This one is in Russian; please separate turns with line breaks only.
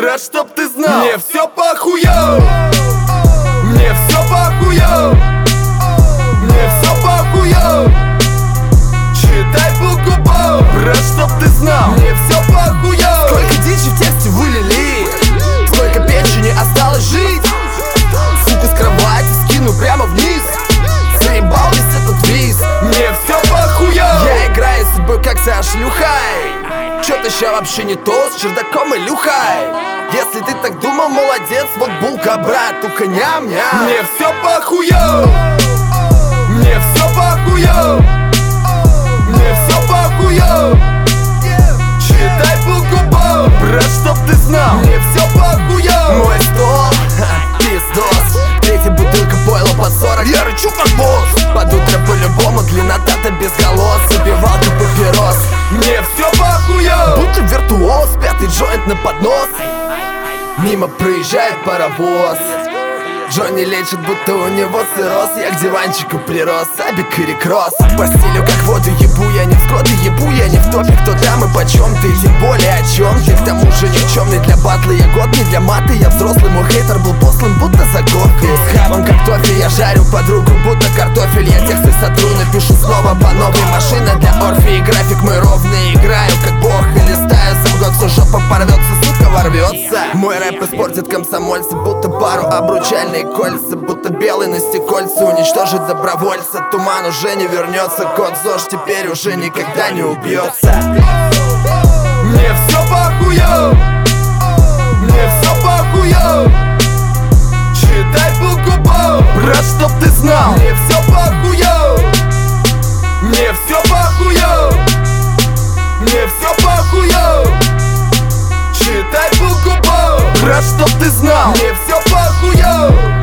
брат, чтоб ты знал, мне все похуё, мне все похуё, мне все похуё. Читай по губам, брат, чтоб ты знал, мне все похуё.
Сколько дичи в тексте вылили, сколько печени осталось жить. Суку с кровати скину прямо вниз, заебал весь этот виз.
Мне все похуё.
Я играю с собой как со шлюхой, чё-то ща вообще не то, с чердаком и люхой. Если ты так думал, молодец, вот булка, брат, туха ням-ням.
Мне все похуё, мне все похуё, мне все похуё. Читай по губам, брат, чтоб ты знал, мне все похуё.
Мой стол, пиздос, третья бутылка пойла под 40. Я рычу как босс, под утро по-любому длиннота-то без голос. Забивалка папирос,
Мне все похуё.
будто виртуоз, пятый джойнт на поднос. Мимо проезжает паровоз, Джонни лечит, будто у него цирроз. Я к диванчику прирос, сабик и рекросс. По стилю как воду ебу, я не в склады ебу. Я не в топе, кто там и почем ты, тем более о чем ты. К тому же никчемный для батла, я годный для маты. Я взрослый, мой хейтер был послан, будто за кофе. С хавом как тофель, я жарю подругу, будто картофель. Я тексты сотру, напишу снова по новой. Машина для Орфи и график мой ровный. Играю как бог и листаю сам год, все жопа порвется, сука ворвется. Мой рэп испортит комсомольца, будто пару обручальные кольца, будто белый на стекольце уничтожит добровольца. Туман уже не вернется, кот ЗОЖ теперь уже никогда не убьется.
Мне все похуё, мне все похуё. Читай по губам, брат, чтоб ты знал, мне все похуё, мне все похуё, мне все похуё. Читай по губам, брат, чтоб ты знал, мне все похуё.